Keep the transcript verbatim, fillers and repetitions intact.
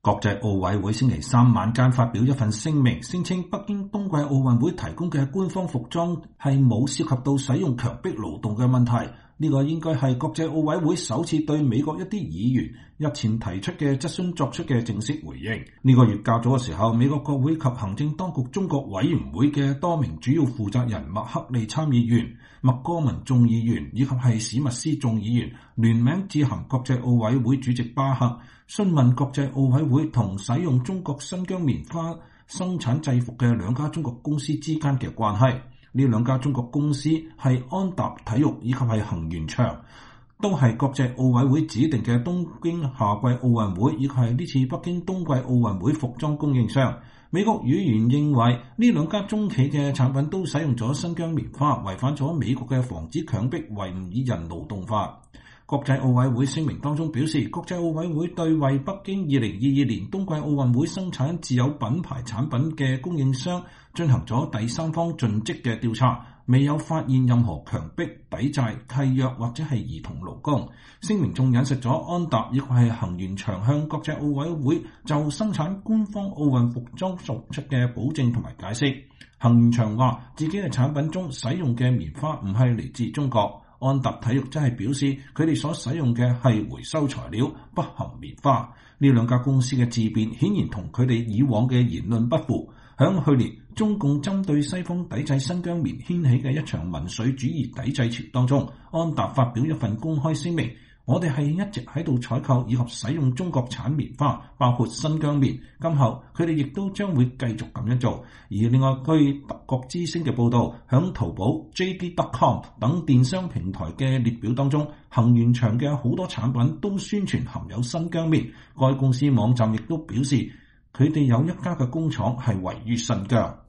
國際奧委會星期三晚間發表一份聲明，聲稱北京冬季奧運會提供嘅官方服裝係冇涉及到使用強迫勞動嘅問題。呢個應該係國際奧委會首次對美國一啲議員日前提出嘅質詢作出嘅正式回應。呢個月較早嘅時候，美國國會及行政當局中國委員會嘅多名主要負責人麥克利參議員、麥戈文眾議員以及係史密斯眾議員聯名致函國際奧委會主席巴赫，詢問國際奧委會同使用中國新疆棉花生產制服嘅兩家中國公司之間嘅關係。呢兩家中國公司係安踏體育以及係恒源祥，都係國際奧委會指定嘅東京夏季奧運會以及係呢次北京冬季奧運會服裝供應商。美國議員認為呢兩家中企嘅產品都使用咗新疆棉花，違反咗美國嘅防止強迫維吾爾人勞動法。國際奧委會聲明當中表示，國際奧委會對為北京二零二二年冬季奧運會生產自有品牌產品嘅供應商進行咗第三方盡職嘅調查，未有發現任何強迫、抵債、契約或者係兒童勞工。聲明仲引述咗安踏亦係恒源祥向國際奧委會就生產官方奧運服裝作出嘅保證同埋解釋。恒源祥話自己嘅產品中使用嘅棉花唔係嚟自中國。安踏體育則係表示，佢哋所使用嘅係回收材料，不含棉花。呢兩家公司嘅自辯顯然同佢哋以往嘅言論不符。響去年，中共針對西方抵制新疆棉掀起嘅一場民粹主義抵制潮當中，安踏發表一份公開聲明。我哋係一直喺度採購以及使用中國產棉花，包括新疆棉。今後佢哋亦都將會繼續咁樣做。而另外，據德國之聲嘅報導，響淘寶、J D dot com 等電商平台嘅列表當中，恒源祥嘅好多產品都宣傳含有新疆棉。該公司網站亦都表示，佢哋有一家嘅工廠係位於新疆。